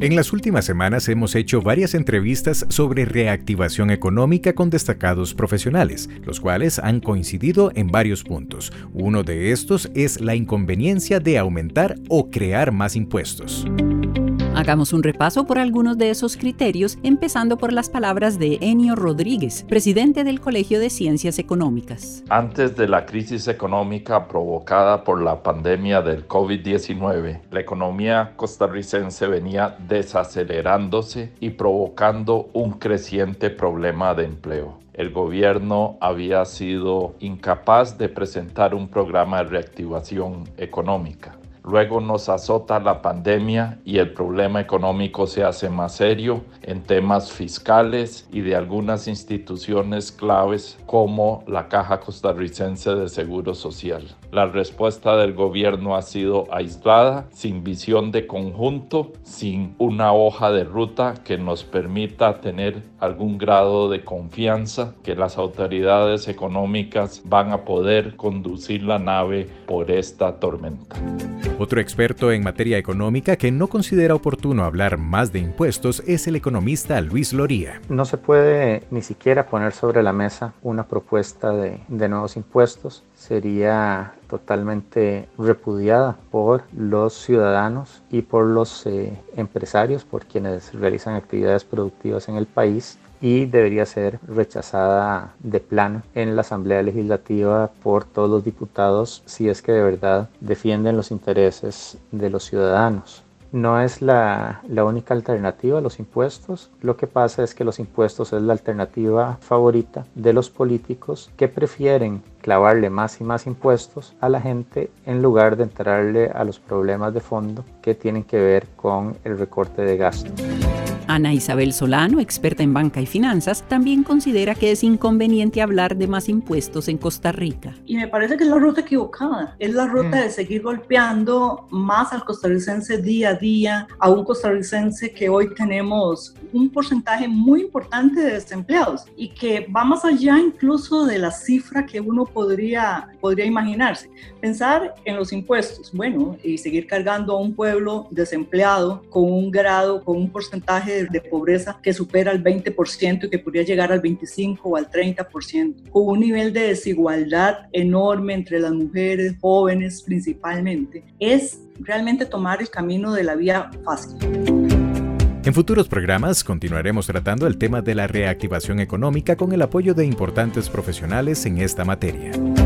En las últimas semanas hemos hecho varias entrevistas sobre reactivación económica con destacados profesionales, los cuales han coincidido en varios puntos. Uno de estos es la inconveniencia de aumentar o crear más impuestos. Hagamos un repaso por algunos de esos criterios, empezando por las palabras de Enio Rodríguez, presidente del Colegio de Ciencias Económicas. Antes de la crisis económica provocada por la pandemia del COVID-19, la economía costarricense venía desacelerándose y provocando un creciente problema de empleo. El gobierno había sido incapaz de presentar un programa de reactivación económica. Luego nos azota la pandemia y el problema económico se hace más serio en temas fiscales y de algunas instituciones claves como la Caja Costarricense de Seguro Social. La respuesta del gobierno ha sido aislada, sin visión de conjunto, sin una hoja de ruta que nos permita tener algún grado de confianza que las autoridades económicas van a poder conducir la nave por esta tormenta. Otro experto en materia económica que no considera oportuno hablar más de impuestos es el economista Luis Loría. No se puede ni siquiera poner sobre la mesa una propuesta de nuevos impuestos. Sería totalmente repudiada por los ciudadanos y por los empresarios, por quienes realizan actividades productivas en el país, y debería ser rechazada de plano en la Asamblea Legislativa por todos los diputados si es que de verdad defienden los intereses de los ciudadanos. No es la única alternativa a los impuestos. Lo que pasa es que los impuestos es la alternativa favorita de los políticos que prefieren clavarle más y más impuestos a la gente en lugar de entrarle a los problemas de fondo que tienen que ver con el recorte de gastos. Ana Isabel Solano, experta en banca y finanzas, también considera que es inconveniente hablar de más impuestos en Costa Rica. Y me parece que es la ruta equivocada, es la ruta de seguir golpeando más al costarricense día a día, a un costarricense que hoy tenemos un porcentaje muy importante de desempleados y que va más allá incluso de la cifra que uno podría imaginarse. Pensar en los impuestos, bueno, y seguir cargando a un pueblo desempleado con un porcentaje de pobreza que supera el 20% y que podría llegar al 25% o al 30%, con un nivel de desigualdad enorme entre las mujeres, jóvenes principalmente, es realmente tomar el camino de la vía fácil. En futuros programas continuaremos tratando el tema de la reactivación económica con el apoyo de importantes profesionales en esta materia.